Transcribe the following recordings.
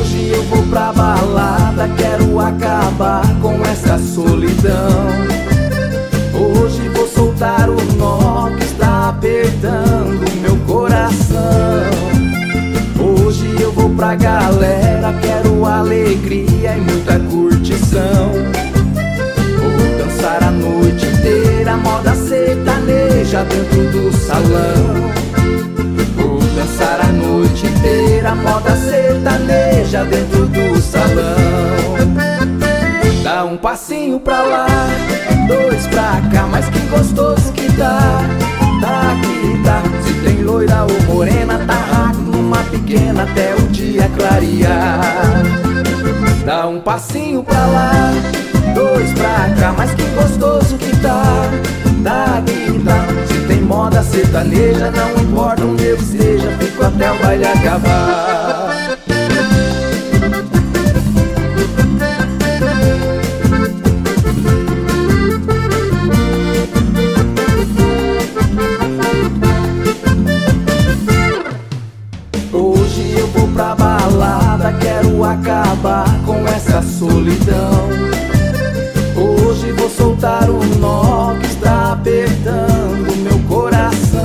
Hoje eu vou pra balada, quero acabar com essa solidão. Hoje vou soltar o nó que está apertando meu coração. Hoje eu vou pra galera, quero alegria e muita curtição. Vou dançar a noite inteira, moda sertaneja dentro do salão. Vou dançar a noite inteira, moda sertaneja dentro do salão. Dá um passinho pra lá, dois pra cá, mas que gostoso que dá. Tá que dá, se tem loira ou morena, tá rápido numa pequena até o dia clarear. Dá um passinho pra lá, dois pra cá, mas que gostoso que tá. Tá que dá, se tem moda sertaneja, não importa onde eu esteja, fico até o baile acabar. Hoje eu vou pra balada, quero acabar com essa solidão. Hoje vou soltar o nó que está apertando meu coração.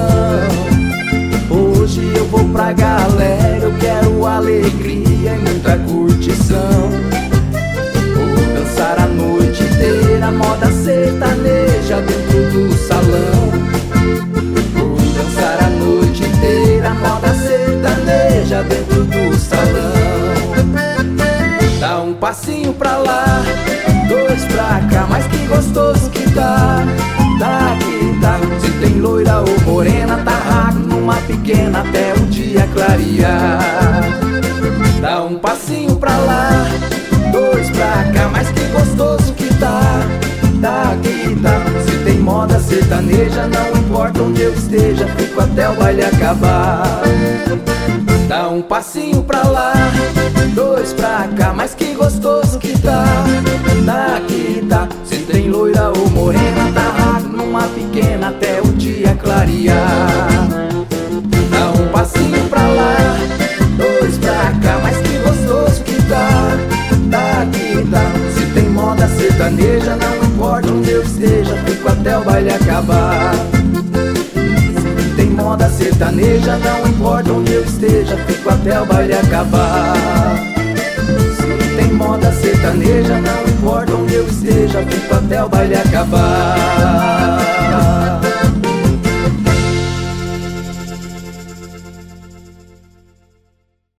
Hoje eu vou pra galera, eu quero alegria e muita curtição. Vou dançar a noite inteira, moda sertaneja dentro do salão. Vou dançar a noite inteira, moda sertaneja dentro do salão. Dá um passinho pra lá, dois pra cá, mas que gostoso que tá. Tá que tá, se tem loira ou morena, tá rápido numa pequena até o dia clarear. Dá um passinho pra lá, dois pra cá, mas que gostoso que tá. Tá que tá, se tem moda sertaneja, não importa onde eu esteja, fico até o baile acabar. Dá um passinho pra lá, dois pra cá, mas que gostoso que tá. Tá que tá, se tem loira ou morena, tá rápido numa pequena até o dia clarear. Dá um passinho pra lá, dois pra cá, mas que gostoso que tá. Tá que tá, se tem moda sertaneja, não importa onde eu esteja, fico até o baile acabar. Se tem moda sertaneja, não importa onde eu esteja, fico até o baile acabar. Se tem moda sertaneja, não importa onde eu esteja, fico até o baile acabar.